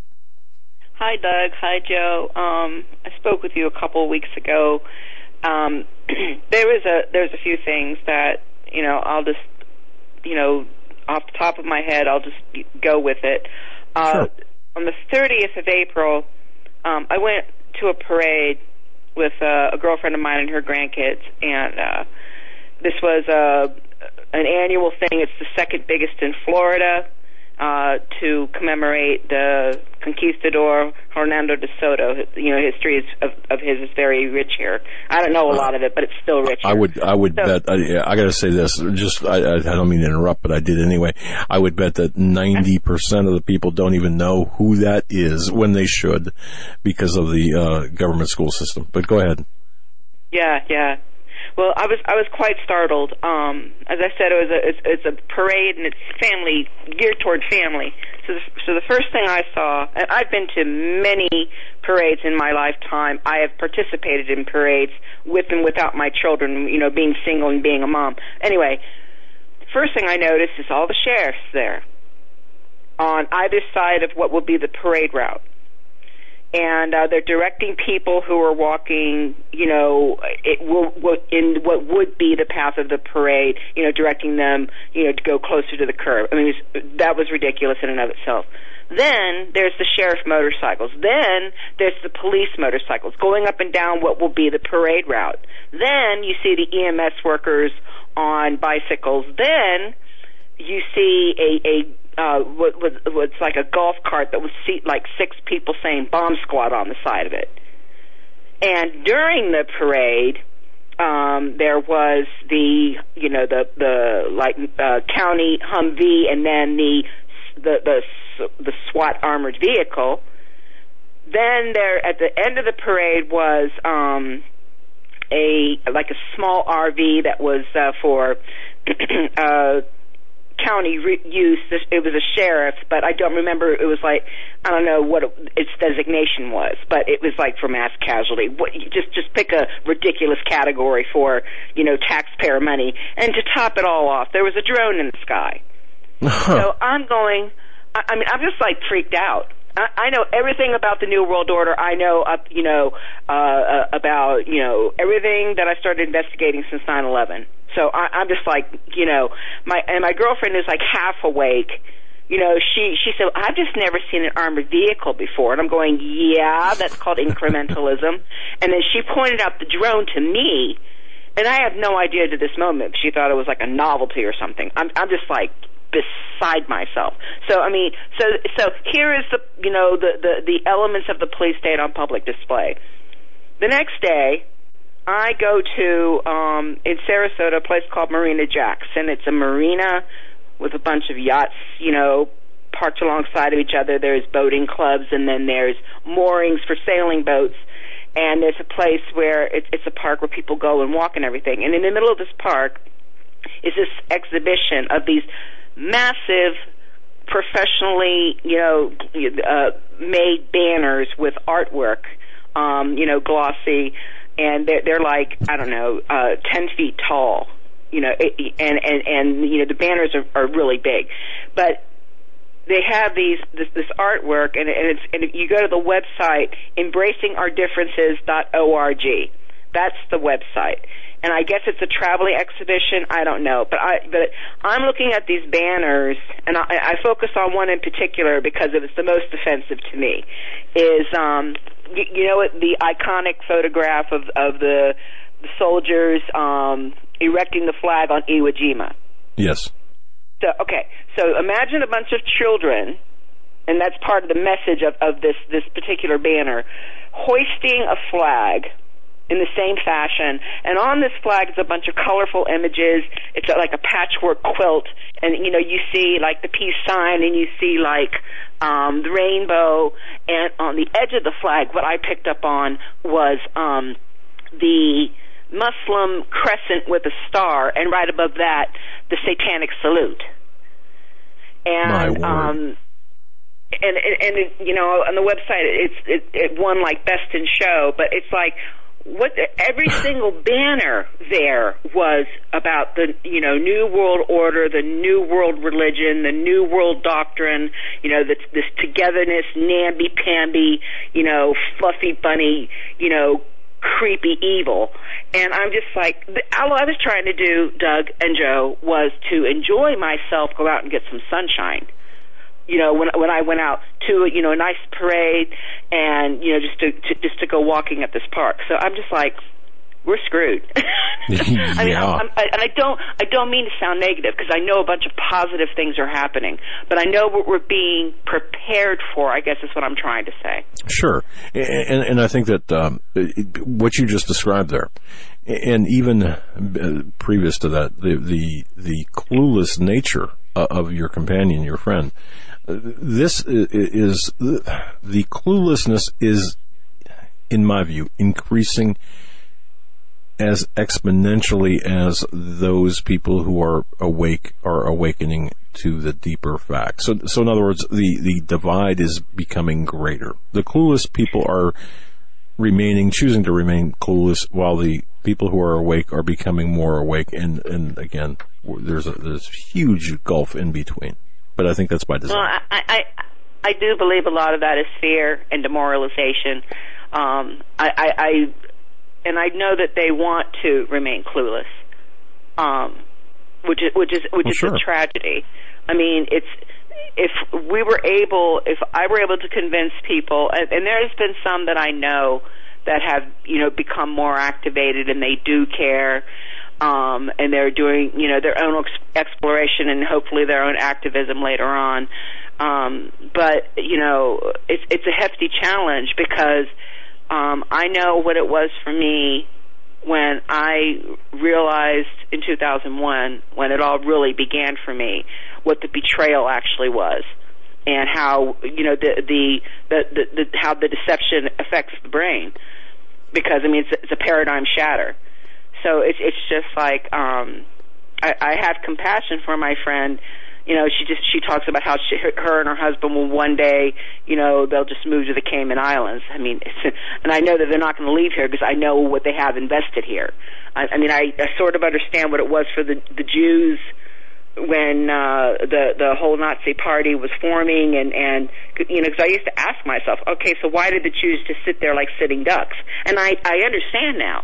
Hi, Doug. Hi, Joe. Um, I spoke with you a couple of weeks ago. Um, there is a there's a few things that you know I'll just you know off the top of my head I'll just go with it. Uh, Sure. On the thirtieth of April, um, I went to a parade with uh, a girlfriend of mine and her grandkids, and uh, this was uh, an annual thing. It's the second biggest in Florida. Uh, to commemorate the conquistador Hernando de Soto. You know, history is, of, of his is very rich here. I don't know a lot of it, but it's still rich. I would, I would So- bet. I, yeah, I got to say this. Just, I, I, I don't mean to interrupt, but I did anyway. I would bet that ninety percent of the people don't even know who that is when they should, because of the uh, government school system. But go ahead. Yeah, yeah. Well, I was I was quite startled. Um, as I said, it was a it's, it's a parade and it's family geared toward family. So, the, so the first thing I saw, and I've been to many parades in my lifetime. I have participated in parades with and without my children. You know, being single and being a mom. Anyway, the first thing I noticed is all the sheriffs there on either side of what will be the parade route. And uh, they're directing people who are walking, you know, it will, will, in what would be the path of the parade, you know, directing them, you know, to go closer to the curb. I mean, it was, that was ridiculous in and of itself. Then there's the sheriff motorcycles. Then there's the police motorcycles going up and down what will be the parade route. Then you see the E M S workers on bicycles. Then you see a, a uh, what was what's like a golf cart that would seat like six people saying bomb squad on the side of it. And during the parade, um, there was the, you know, the, the like, uh, county Humvee and then the, the, the, the SWAT armored vehicle. Then there, at the end of the parade was, um, a, like a small R V that was, uh, for, uh, county re- use. It was a sheriff, but I don't remember. It was like, I don't know what it, its designation was, but it was like for mass casualty. What, you just just pick a ridiculous category for, you know, taxpayer money. And to top it all off, there was a drone in the sky. So I'm going. I, I mean, I'm just like freaked out. I, I know everything about the New World Order. I know up, you know, uh, uh, about you know everything that I started investigating since nine eleven. So I, I'm just like, you know, my and my girlfriend is like half awake. You know, she she said, I've just never seen an armored vehicle before. And I'm going, yeah, that's called incrementalism. And then she pointed out the drone to me, and I have no idea to this moment. She thought it was like a novelty or something. I'm I'm just like beside myself. So I mean, so so here is the you know the the, the elements of the police state on public display. The next day, I go to, um, in Sarasota, a place called Marina Jacks, and it's a marina with a bunch of yachts, you know, parked alongside of each other. There's boating clubs, and then there's moorings for sailing boats, and there's a place where it's, it's a park where people go and walk and everything. And in the middle of this park is this exhibition of these massive, professionally, you know, uh, made banners with artwork, um, you know, glossy, and they're, they're like, I don't know, uh, ten feet tall, you know, and, and, and, you know, the banners are, are really big. But they have these, this, this artwork, and, and it's, and you go to the website, embracing our differences dot org. That's the website. And I guess it's a traveling exhibition. I don't know, but I but I'm looking at these banners, and I, I focus on one in particular because it was the most offensive to me. Is um, you, you know what, the iconic photograph of of the, the soldiers um, erecting the flag on Iwo Jima? Yes. So okay, so imagine a bunch of children and that's part of the message of, of this, this particular banner, hoisting a flag in the same fashion. And on this flag is a bunch of colorful images. It's like a patchwork quilt. And, you know, you see, like, the peace sign, and you see, like, um, the rainbow. And on the edge of the flag, what I picked up on was um, the Muslim crescent with a star, and right above that, the satanic salute. And, um, and, and, and it, you know, on the website, it's, it, it won, like, Best in Show, but it's like, what every single banner there was about the, you know, New World Order, the New World Religion, the New World Doctrine, you know, this, this togetherness, namby-pamby, you know, fluffy bunny, you know, creepy evil. And I'm just like, all I was trying to do, Doug and Joe, was to enjoy myself, go out and get some sunshine. You know, when when I went out to, you know, a nice parade, and, you know, just to, to just to go walking at this park. So I'm just like, we're screwed. yeah. I mean, I'm, I, and I don't I don't mean to sound negative, because I know a bunch of positive things are happening, but I know what we're being prepared for, I guess is what I'm trying to say. Sure, and, and I think that um, what you just described there, and even uh, previous to that, the the, the clueless nature of your companion, your friend. This is, the cluelessness is, in my view, increasing as exponentially as those people who are awake are awakening to the deeper facts. So, so in other words, the, the divide is becoming greater. The clueless people are remaining, choosing to remain clueless, while the people who are awake are becoming more awake. And, and again, there's a there's a huge gulf in between. But I think that's by design. Well, I, I, I do believe a lot of that is fear and demoralization. Um, I, I, I, and I know that they want to remain clueless, um, which is which is which well, is sure. a tragedy. I mean, it's if we were able, if I were able to convince people, and, and there's been some that I know that have, you know, become more activated, and they do care. Um, and they're doing, you know, their own ex- exploration and hopefully their own activism later on. Um, but, you know, it's, it's a hefty challenge, because um, I know what it was for me when I realized in two thousand one, when it all really began for me, what the betrayal actually was, and how, you know, the the, the, the, the how the deception affects the brain. Because, I mean, it's, it's a paradigm shatter. So it's it's just like um, I, I have compassion for my friend. You know, she just she talks about how she, her and her husband will one day, you know, they'll just move to the Cayman Islands. I mean, it's, and I know that they're not going to leave here, because I know what they have invested here. I, I mean, I, I sort of understand what it was for the the Jews when uh, the the whole Nazi party was forming, and and you know, because I used to ask myself, okay, so why did the Jews just sit there like sitting ducks? And I I understand now.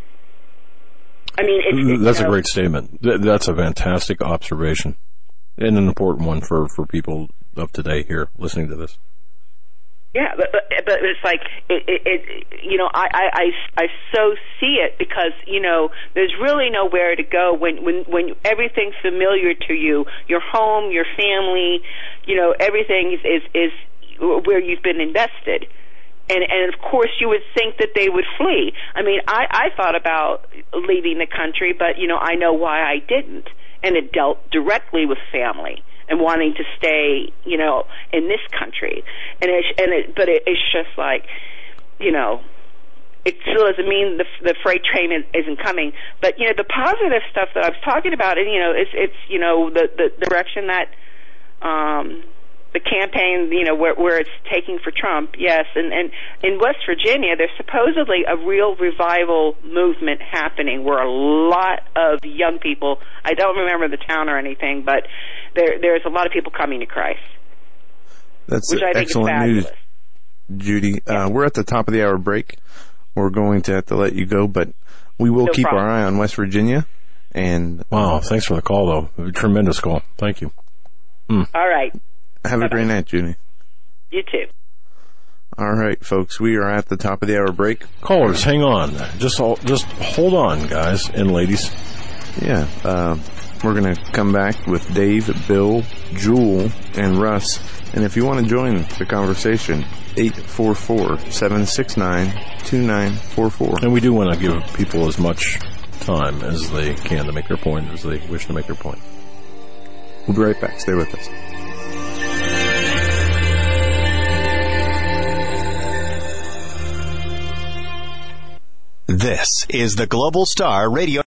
I mean, it's, it's, that's you know, a great statement. That's a fantastic observation, and an important one for, for people of today here listening to this. Yeah, but but, but it's like it, it, it. You know, I, I, I, I so see it, because you know there's really nowhere to go when when when everything's familiar to you, your home, your family, you know, everything is is, is where you've been invested. And, and of course, you would think that they would flee. I mean, I, I thought about leaving the country, but, you know, I know why I didn't. And it dealt directly with family and wanting to stay, you know, in this country. And it, and it, but it, it's just like, you know, it still doesn't mean the, the freight train isn't coming. But, you know, the positive stuff that I was talking about, and, you know, it's, it's you know, the, the direction that, um, the campaign, you know, where, where it's taking for Trump, yes. And, and in West Virginia, there's supposedly a real revival movement happening where a lot of young people, I don't remember the town or anything, but there there's a lot of people coming to Christ. That's which I think excellent is fabulous. news, Judy. Uh, we're at the top of the hour break. We're going to have to let you go, but we will No keep problem. our eye on West Virginia. And wow, thanks for the call, though. A tremendous call. Thank you. Mm. All right. Have Bye-bye. a great night, Judy. You too. All right, folks, we are at the top of the hour break. Callers, hang on. Just just hold on, guys and ladies. Yeah. Uh, We're going to come back with Dave, Bill, Jewel, and Russ. And if you want to join the conversation, eight four four, seven six nine, two nine four four. And we do want to give people as much time as they can to make their point, as they wish to make their point. We'll be right back. Stay with us. This is the Global Star Radio